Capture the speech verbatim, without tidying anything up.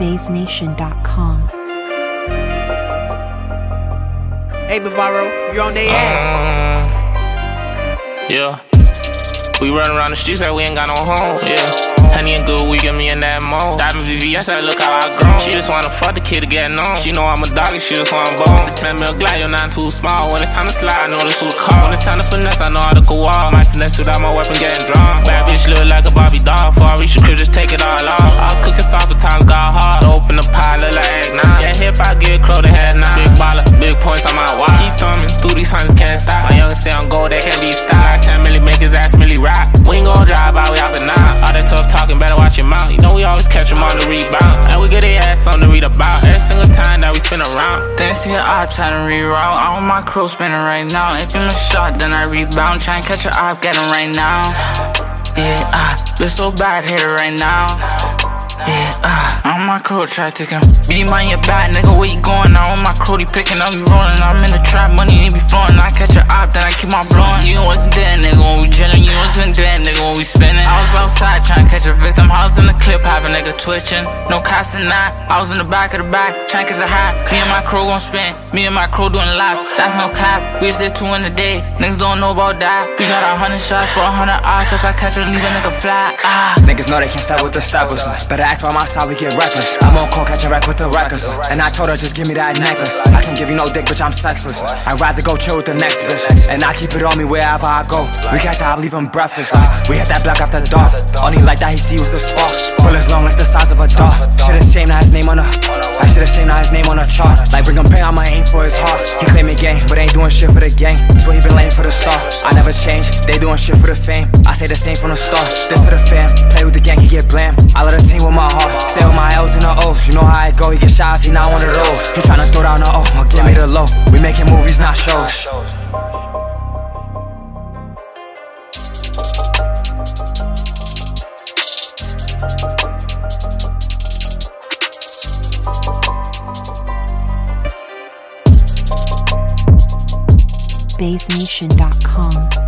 Bass Nation dot com. Hey Bavaro, you're on their ass. Uh, yeah. We run around the streets like we ain't got no home, yeah. Honey and good, we get me in that mode. Diving V V S, I look how I grown. She just wanna fuck the kid to get known. She know I'm a dog and she just wanna bone. It's a ten mil glide, you're not too small. When it's time to slide, I know this who to call. When it's time to finesse, I know how to go off. My finesse without my weapon getting drawn. Bad bitch look like a Bobby doll. Before I reach the crib, just take it all off. I was cooking soft, the times got hard. Open the pie, look like egg nine. Yeah, here if I get crow, they had nine. Big baller, big points on my watch. Keep thumbing through these hundreds, can't stop. My youngest say I'm gold, they can't be stopped. I can't really make his ass really rock. We ain't gon' drive out, we out the nine. All that tough talking, better watch your mouth. You know we always catch them on the rebound. And we get their ass something to read about. Every single time that we spin around. Then see your op trying to reroute. I want my crew spinning right now. If you miss shot, then I rebound. Try and catch your op, get him right now. Yeah, ah, uh, this so bad, hit it right now. Yeah, ah, uh, I'm my crew, try to take him. Be mind your back, nigga, where you going? I want my crew, they picking up, you rolling. I'm in the trap, money, they be flowing. I catch your op, then I keep on blowing. You wasn't there, nigga, when we chillin'. You wasn't there, nigga, when we spinning. I was outside trying to catch a victim. I was in the clip, having nigga twitching. No casting that. I was in the back of the back, trying to catch a hat. Me and my crew gon' spin. Me and my crew doing live. That's no cap. We just did two in a day. Niggas don't know about that. We got a hundred shots for a hundred odds. So if I catch her, leave a nigga flat. Ah. Niggas know they can't stop with the stoppers. Better ask by my side, we get reckless. I'm on call, catch a wreck with the records. And I told her, just give me that necklace. I can't give you no dick, bitch, I'm sexless. I'd rather go chill with the next bitch. And I keep it on me wherever I go. We catch her, I leave him breathless. Like, we hit that block after dark. Only like that, he see was the spark. Bullets long like the size of a dog. Should've shamed out his name on a I should've shamed out his name on a chart. Like bring him pain, I'ma aim for his heart. He claiming gang, but ain't doing shit for the gang. So he been laying for the star. I never change, they doing shit for the fame. I say the same from the start. This for the fam, play with the gang, he get blam. I let the team with my heart. Stay with my L's and the O's. You know how it go, he get shot if he not one of those. He tryna throw down the O, or give me the low. We making movies, not shows. Bass Nation dot com.